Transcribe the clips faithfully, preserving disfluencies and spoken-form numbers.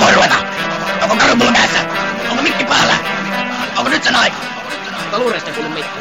voi ruveta? Onko karu mulla kädessä? Onko mikki päällä? Onko nyt sen aika? Mutta luureista kuulu mikki.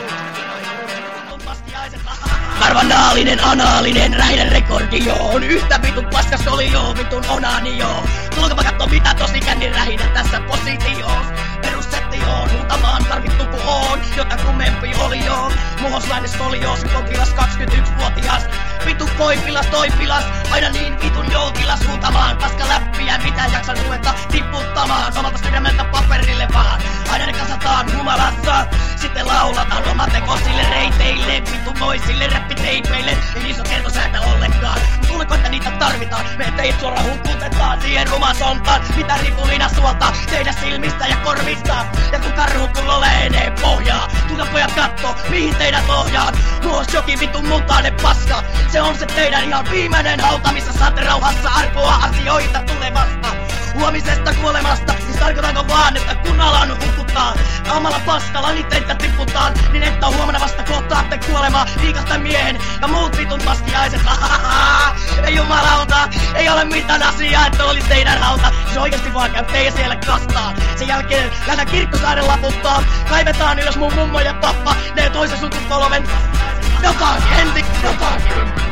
Karvanaalinen, anaalinen, räinen rekordi joo. On yhtä vitun paskas oli joo, vitun onaani joo. Tulkapa kattoo mitä tosi kännin rähinä tässä positioos. Perussetti joo, muutamaan tarvittu ku oon. Jota kummempi oli joo. Muhoslainen skolioos, potilas kaksikymmentäyksivuotias. Vitu poipilas, toipilas, aina niin vitun joutilas huutamaan. Paska läppiä, mitä jaksan ruveta tipputtamaan. Omalta sydämeltä paperille vaan. Aina ne kasataan humalassa. Sitten laulataan omatekosille reiteille. Vitun moisille räppiteipeille. Ei niissä oo kertosäätä ollenkaan. Luulenko, että niitä tarvitaan? Me teidät suoraan hukutetaan siihen rumasontaan. Mitä ripulina suolta teidän silmistä ja korvista. Ja kun karhu kullo leenee pohjaa. Tulta pojat katto, mihin teidät ohjaat. Nuos jokin vitun mutainen paska. Se on se teidän ihan viimeinen hauta, missä saatte rauhassa arpoa asioita tulevasta. Huomisesta kuolemasta, siis tarkoitanko vaan, että kun alan hukuttaa omalla paskalla, niin teitä tipputaan. Niin että huomenna vasta kohtaatte kuolemaa liikasta miehen ja muut vitun paskiaiset. Ei jumalauta, ei ole mitään asiaa, että oli teidän hauta. Se oikeesti vaan käy teidän siellä kastaan. Sen jälkeen lähdetään Kirkkosaaren laputtaa. Kaivetaan ylös mun mummo ja pappa, ne toisen sukupolven. Jotain henti, jotain henti.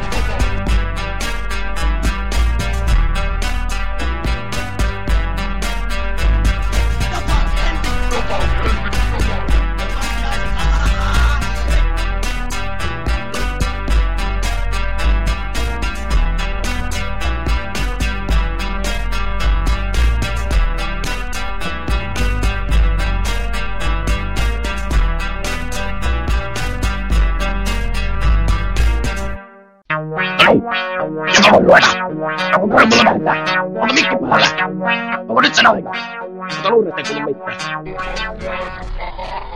Joka voi ruveta? Onko karu mulla kädessä? Onko mikki päällä? Onko nyt sen aika? Mutta luureista kuulu mikki.